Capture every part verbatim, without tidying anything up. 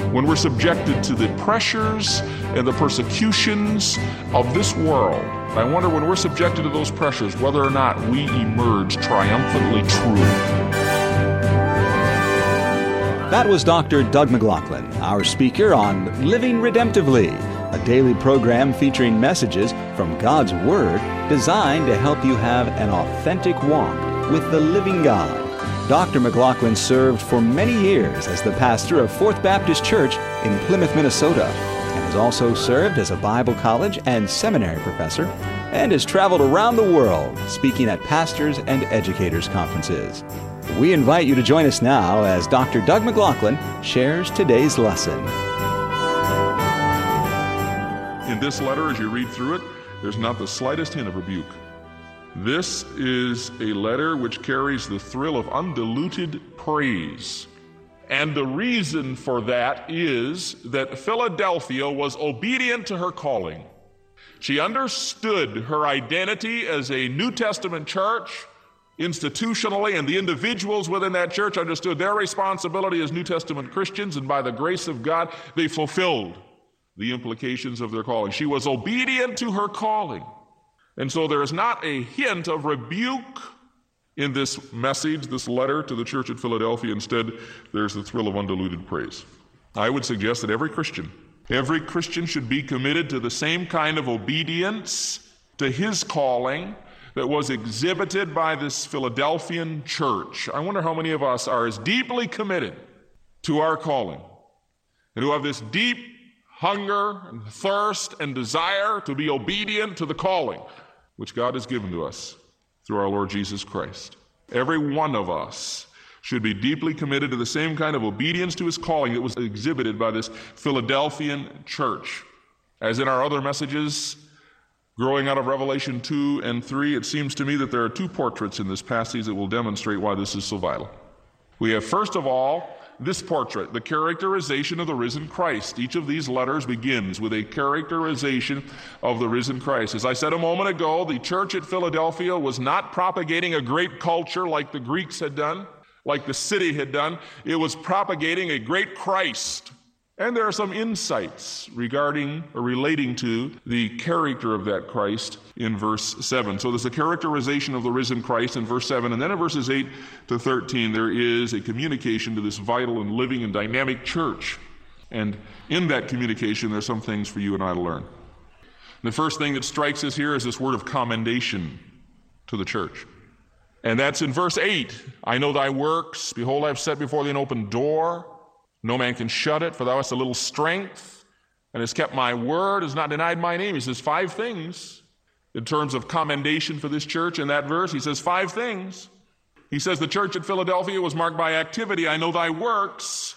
when we're subjected to the pressures and the persecutions of this world, I wonder when we're subjected to those pressures whether or not we emerge triumphantly true. That was Doctor Doug McLaughlin, our speaker on Living Redemptively, a daily program featuring messages from God's Word designed to help you have an authentic walk with the living God. Doctor McLaughlin served for many years as the pastor of Fourth Baptist Church in Plymouth, Minnesota, and has also served as a Bible college and seminary professor, and has traveled around the world speaking at pastors' and educators' conferences. We invite you to join us now as Doctor Doug McLaughlin shares today's lesson. In this letter, as you read through it, there's not the slightest hint of rebuke. This is a letter which carries the thrill of undiluted praise. And the reason for that is that Philadelphia was obedient to her calling. She understood her identity as a New Testament church institutionally, and the individuals within that church understood their responsibility as New Testament Christians, and by the grace of God, they fulfilled the implications of their calling. She was obedient to her calling. And so there is not a hint of rebuke in this message, this letter to the church at Philadelphia. Instead, there's the thrill of undiluted praise. I would suggest that every Christian, every Christian should be committed to the same kind of obedience to his calling that was exhibited by this Philadelphian church. I wonder how many of us are as deeply committed to our calling and who have this deep hunger and thirst and desire to be obedient to the calling which God has given to us through our Lord Jesus Christ. Every one of us should be deeply committed to the same kind of obedience to his calling that was exhibited by this Philadelphian church. As in our other messages, growing out of Revelation two and three, it seems to me that there are two portraits in this passage that will demonstrate why this is so vital. We have, first of all, this portrait, the characterization of the risen Christ. Each of these letters begins with a characterization of the risen Christ. As I said a moment ago, the church at Philadelphia was not propagating a great culture like the Greeks had done, like the city had done. It was propagating a great Christ. And there are some insights regarding or relating to the character of that Christ in verse seven. So there's a characterization of the risen Christ in verse seven, and then in verses eight to thirteen, there is a communication to this vital and living and dynamic church. And in that communication, there's some things for you and I to learn. The first thing that strikes us here is this word of commendation to the church. And that's in verse eight. I know thy works. Behold, I have set before thee an open door. No man can shut it, for thou hast a little strength, and hast kept my word, has not denied my name. He says five things in terms of commendation for this church in that verse. He says five things. He says the church at Philadelphia was marked by activity. I know thy works.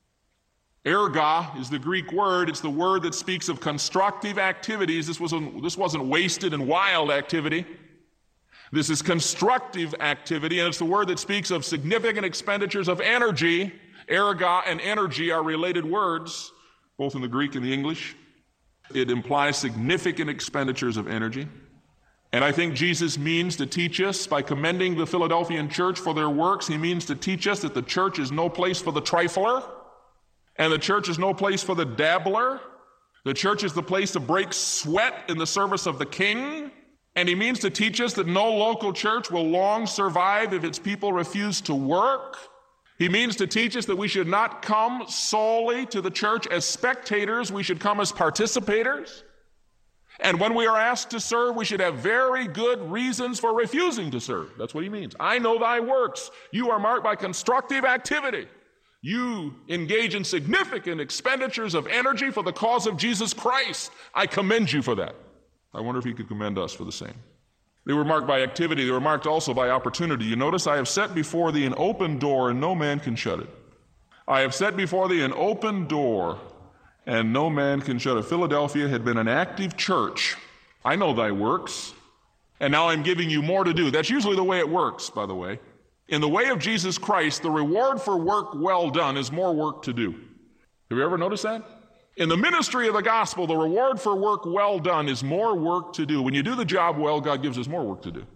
Erga is the Greek word. It's the word that speaks of constructive activities. This wasn't, this wasn't wasted and wild activity. This is constructive activity, and it's the word that speaks of significant expenditures of energy. Erga and energy are related words, both in the Greek and the English. It implies significant expenditures of energy. And I think Jesus means to teach us, by commending the Philadelphian church for their works, he means to teach us that the church is no place for the trifler, and the church is no place for the dabbler. The church is the place to break sweat in the service of the King. And he means to teach us that no local church will long survive if its people refuse to work. He means to teach us that we should not come solely to the church as spectators. We should come as participators. And when we are asked to serve, we should have very good reasons for refusing to serve. That's what he means. I know thy works. You are marked by constructive activity. You engage in significant expenditures of energy for the cause of Jesus Christ. I commend you for that. I wonder if he could commend us for the same. They were marked by activity. They were marked also by opportunity. You notice, I have set before thee an open door, and no man can shut it. I have set before thee an open door, and no man can shut it. Philadelphia had been an active church. I know thy works, and now I'm giving you more to do. That's usually the way it works, by the way. In the way of Jesus Christ, the reward for work well done is more work to do. Have you ever noticed that? In the ministry of the gospel, the reward for work well done is more work to do. When you do the job well, God gives us more work to do.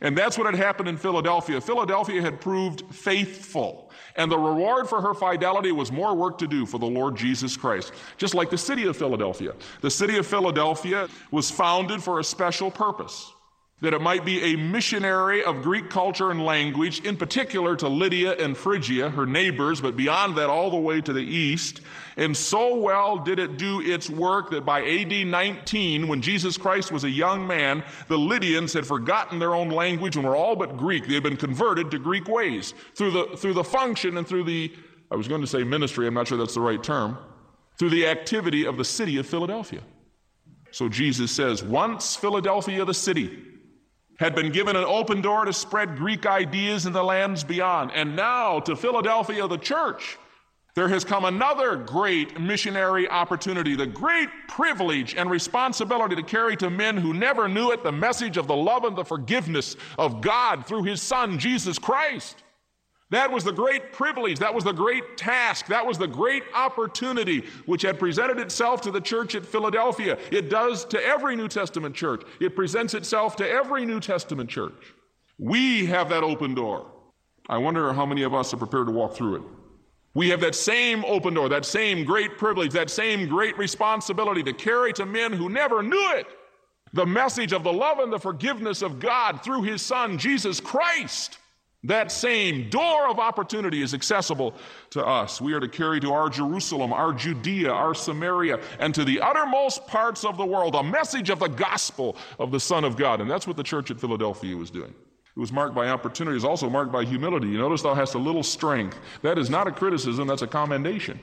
And that's what had happened in Philadelphia. Philadelphia had proved faithful, and the reward for her fidelity was more work to do for the Lord Jesus Christ. Just like the city of Philadelphia. The city of Philadelphia was founded for a special purpose, that it might be a missionary of Greek culture and language, in particular to Lydia and Phrygia, her neighbors, but beyond that all the way to the east. And so well did it do its work that by A D nineteen, when Jesus Christ was a young man, the Lydians had forgotten their own language and were all but Greek. They had been converted to Greek ways through the, through the function and through the, I was going to say ministry, I'm not sure that's the right term, through the activity of the city of Philadelphia. So Jesus says, once Philadelphia, the city, had been given an open door to spread Greek ideas in the lands beyond. And now to Philadelphia, the church, there has come another great missionary opportunity, the great privilege and responsibility to carry to men who never knew it the message of the love and the forgiveness of God through his Son, Jesus Christ. That was the great privilege. That was the great task. That was the great opportunity which had presented itself to the church at Philadelphia. It does to every New Testament church. It presents itself to every New Testament church. We have that open door. I wonder how many of us are prepared to walk through it. We have that same open door, that same great privilege, that same great responsibility to carry to men who never knew it the message of the love and the forgiveness of God through his Son, Jesus Christ. That same door of opportunity is accessible to us. We are to carry to our Jerusalem, our Judea, our Samaria, and to the uttermost parts of the world a message of the gospel of the Son of God. And that's what the church at Philadelphia was doing. It was marked by opportunity. It was also marked by humility. You notice thou hast a little strength. That is not a criticism, that's a commendation.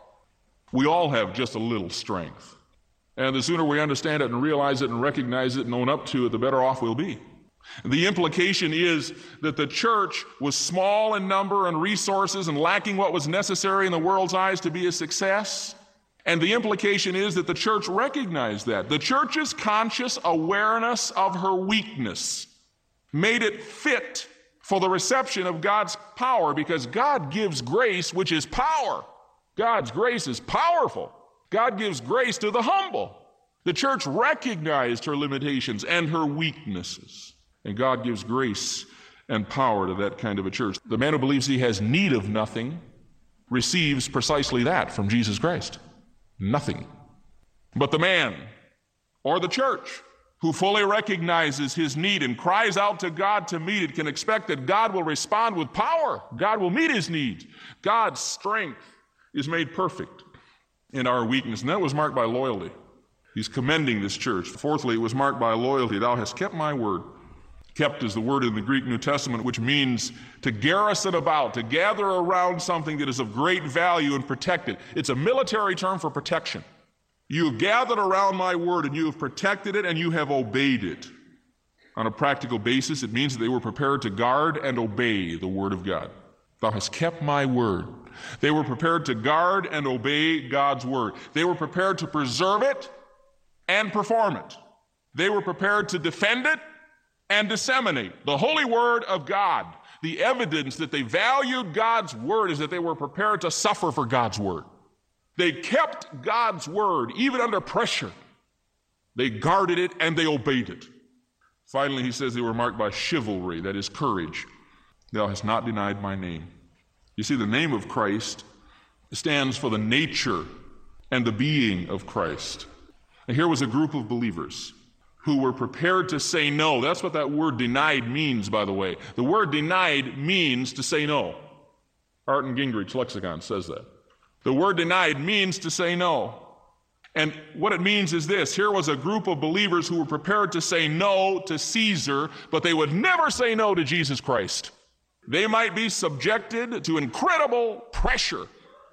We all have just a little strength. And the sooner we understand it and realize it and recognize it and own up to it, the better off we'll be. The implication is that the church was small in number and resources and lacking what was necessary in the world's eyes to be a success. And the implication is that the church recognized that. The church's conscious awareness of her weakness made it fit for the reception of God's power, because God gives grace, which is power. God's grace is powerful. God gives grace to the humble. The church recognized her limitations and her weaknesses. And God gives grace and power to that kind of a church. The man who believes he has need of nothing receives precisely that from Jesus Christ. Nothing. But the man or the church who fully recognizes his need and cries out to God to meet it can expect that God will respond with power. God will meet his needs. God's strength is made perfect in our weakness. And that was marked by loyalty. He's commending this church. Fourthly, it was marked by loyalty. Thou hast kept my word. Kept is the word in the Greek New Testament, which means to garrison about, to gather around something that is of great value and protect it. It's a military term for protection. You have gathered around my word and you have protected it and you have obeyed it. On a practical basis, it means that they were prepared to guard and obey the word of God. Thou hast kept my word. They were prepared to guard and obey God's word. They were prepared to preserve it and perform it. They were prepared to defend it and disseminate the holy word of God. The evidence that they valued God's word is that they were prepared to suffer for God's word. They kept God's word even under pressure. They guarded it and they obeyed it. Finally, he says they were marked by chivalry, that is courage. Thou hast not denied my name. You see, the name of Christ stands for the nature and the being of Christ. And here was a group of believers who were prepared to say no. That's what that word denied means, by the way. The word denied means to say no. Arden Gingrich lexicon says that. The word denied means to say no. And what it means is this. Here was a group of believers who were prepared to say no to Caesar, but they would never say no to Jesus Christ. They might be subjected to incredible pressure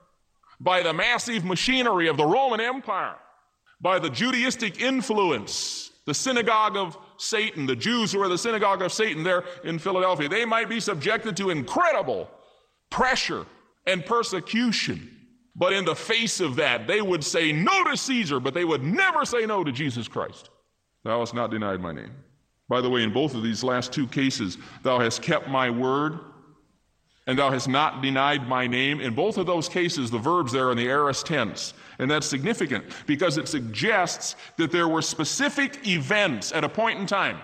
by the massive machinery of the Roman Empire, by the Judaistic influence, the synagogue of Satan, the Jews who are the synagogue of Satan there in Philadelphia. They might be subjected to incredible pressure and persecution. But in the face of that, they would say no to Caesar, but they would never say no to Jesus Christ. Thou hast not denied my name. By the way, in both of these last two cases, thou hast kept my word, and thou hast not denied my name. In both of those cases, the verbs there are in the aorist tense. And that's significant because it suggests that there were specific events at a point in time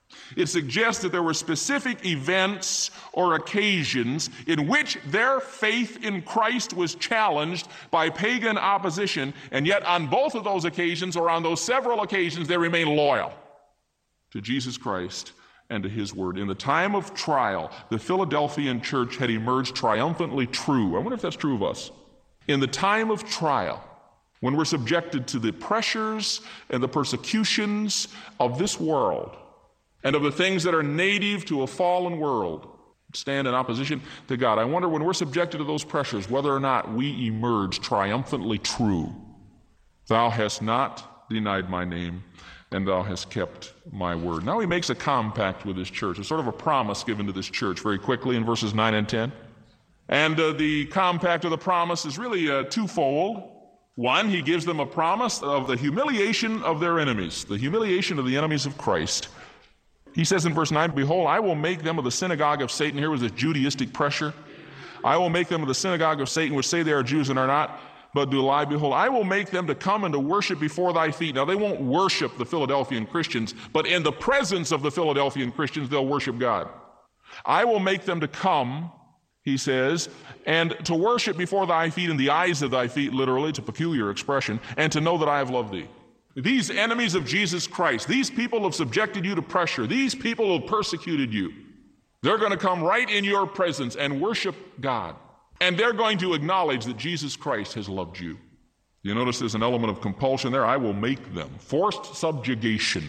It suggests that there were specific events or occasions in which their faith in Christ was challenged by pagan opposition, and yet on both of those occasions, or on those several occasions, they remained loyal to Jesus Christ and to his word. In the time of trial, the Philadelphian church had emerged triumphantly true. I wonder if that's true of us. In the time of trial, when we're subjected to the pressures and the persecutions of this world and of the things that are native to a fallen world, stand in opposition to God, I wonder when we're subjected to those pressures whether or not we emerge triumphantly true. Thou hast not denied my name, and thou hast kept my word. Now he makes a compact with his church. It's sort of a promise given to this church very quickly in verses nine and ten. And uh, the compact of the promise is really uh, twofold. One, he gives them a promise of the humiliation of their enemies, the humiliation of the enemies of Christ. He says in verse nine, behold, I will make them of the synagogue of Satan. Here was this Judaistic pressure. I will make them of the synagogue of Satan, which say they are Jews and are not, but do lie. Behold, I will make them to come and to worship before thy feet. Now, they won't worship the Philadelphian Christians, but in the presence of the Philadelphian Christians, they'll worship God. I will make them to come, he says, and to worship before thy feet, in the eyes of thy feet, literally, it's a peculiar expression, and to know that I have loved thee. These enemies of Jesus Christ, these people have subjected you to pressure. These people have persecuted you. They're going to come right in your presence and worship God. And they're going to acknowledge that Jesus Christ has loved you. You notice there's an element of compulsion there. I will make them. Forced subjugation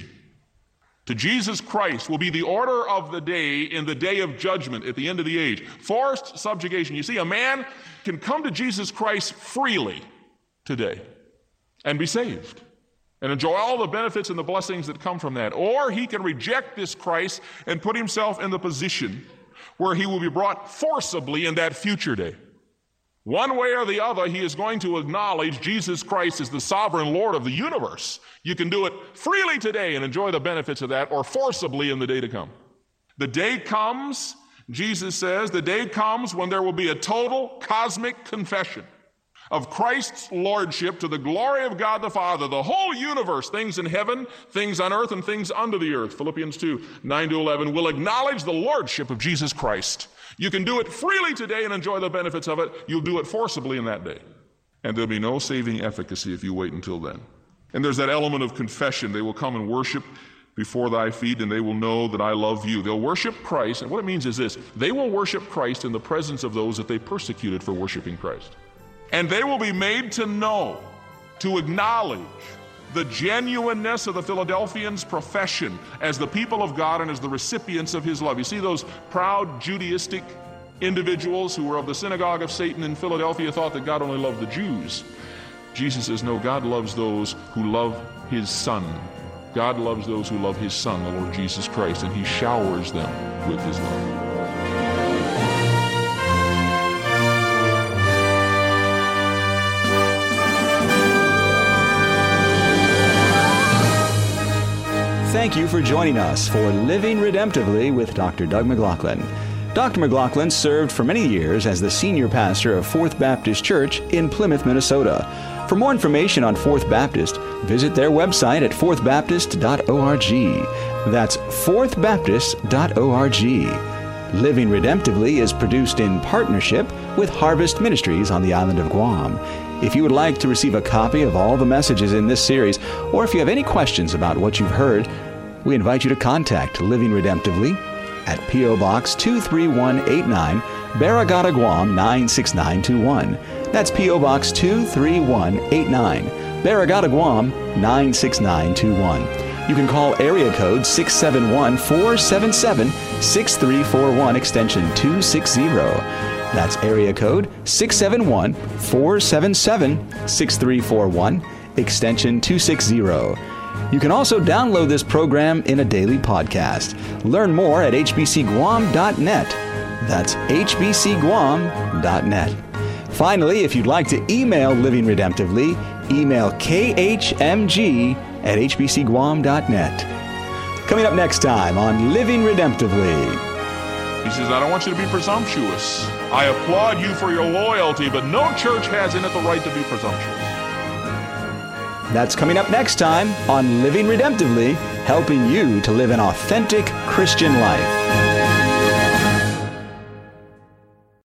to Jesus Christ will be the order of the day in the day of judgment at the end of the age. Forced subjugation. You see, a man can come to Jesus Christ freely today and be saved and enjoy all the benefits and the blessings that come from that. Or he can reject this Christ and put himself in the position where he will be brought forcibly in that future day. One way or the other, he is going to acknowledge Jesus Christ as the sovereign Lord of the universe. You can do it freely today and enjoy the benefits of that, or forcibly in the day to come. The day comes, Jesus says, the day comes when there will be a total cosmic confession of Christ's lordship to the glory of God the Father. The whole universe, things in heaven, things on earth, and things under the earth, Philippians two, nine to eleven, will acknowledge the lordship of Jesus Christ. You can do it freely today and enjoy the benefits of it. You'll do it forcibly in that day. And there'll be no saving efficacy if you wait until then. And there's that element of confession. They will come and worship before thy feet, and they will know that I love you. They'll worship Christ, and what it means is this: they will worship Christ in the presence of those that they persecuted for worshiping Christ. And they will be made to know, to acknowledge the genuineness of the Philadelphians' profession as the people of God and as the recipients of his love. You see, those proud Judaistic individuals who were of the synagogue of Satan in Philadelphia thought that God only loved the Jews. Jesus says, no, God loves those who love his Son. God loves those who love his Son, the Lord Jesus Christ, and he showers them with his love. Thank you for joining us for Living Redemptively with Doctor Doug McLaughlin. Doctor McLaughlin served for many years as the senior pastor of Fourth Baptist Church in Plymouth, Minnesota. For more information on Fourth Baptist, visit their website at fourth baptist dot org. That's fourth baptist dot org. Living Redemptively is produced in partnership with Harvest Ministries on the island of Guam. If you would like to receive a copy of all the messages in this series, or if you have any questions about what you've heard, we invite you to contact Living Redemptively at P O. Box two three one eight nine, Barragata, Guam nine six nine two one. That's P O. Box two three one eight nine, Barragata, Guam nine six nine two one. You can call area code six seven one, four seven seven, six three four one, extension two sixty. That's area code six seven one, four seven seven, six three four one, extension two sixty. You can also download this program in a daily podcast. Learn more at h b c guam dot net. That's h b c guam dot net. Finally, if you'd like to email Living Redemptively, email k h m g at h b c guam dot net. Coming up next time on Living Redemptively. He says, I don't want you to be presumptuous. I applaud you for your loyalty, but no church has in it the right to be presumptuous. That's coming up next time on Living Redemptively. helping you to live an authentic Christian life.